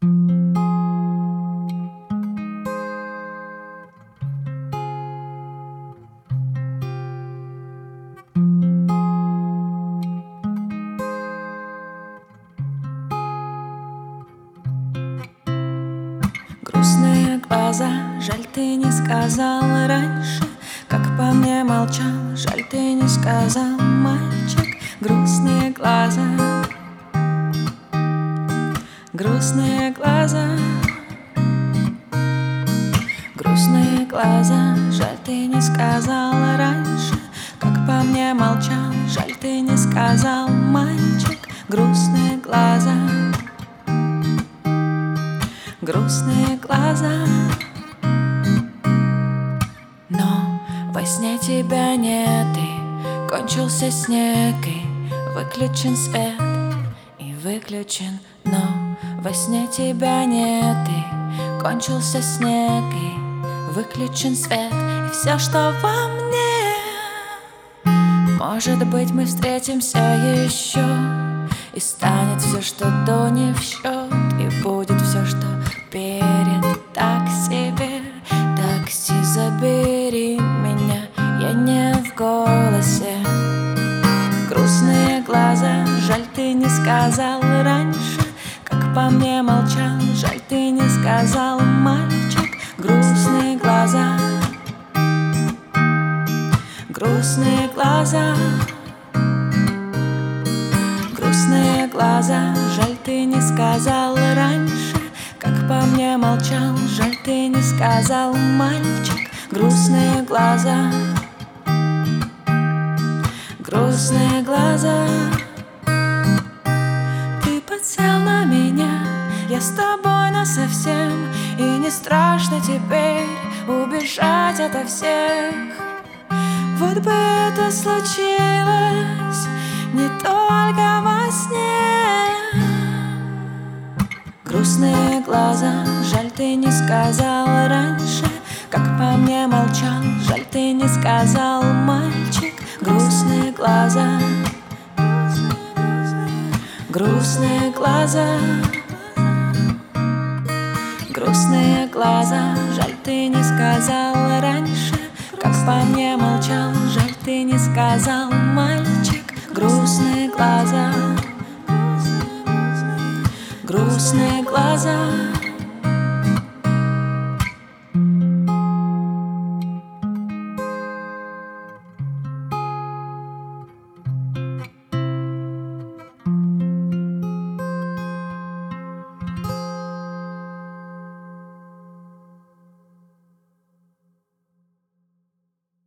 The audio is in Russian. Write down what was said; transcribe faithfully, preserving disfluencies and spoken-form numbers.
Грустные глаза, жаль, ты не сказал раньше. Как по мне молчал, жаль, ты не сказал, мальчик. Грустные глаза, грустные глаза, грустные глаза, жаль, ты не сказал раньше. Как по мне молчал, жаль, ты не сказал, мальчик. Грустные глаза, грустные глаза. Но во сне тебя нет, и кончился снег, и выключен свет, и выключен. Но во сне тебя нет, и кончился снег, и выключен свет. И все, что во мне, может быть, мы встретимся еще, и станет все, что до, не в счет, и будет все, что перед. Так себе, такси, забери меня, я не в голосе. Грустные глаза, жаль, ты не сказал раньше. Как по мне молчал, жаль, ты не сказал, мальчик. Грустные глаза, грустные глаза, грустные глаза, жаль, ты не сказал раньше. Как по мне молчал, жаль, ты не сказал, мальчик. Грустные глаза, грустные глаза. Ты подсел на меня, я с тобой насовсем, и не страшно теперь убежать ото всех. Вот бы это случилось не только во сне. Грустные глаза, жаль, ты не сказал раньше. Как по мне молчал, жаль, ты не сказал, мальчик. Грустные глаза, грустные глаза, грустные глаза, жаль, ты не сказал раньше. Как по мне молчал, жаль, ты не сказал, мальчик. Грустные глаза, грустные глаза.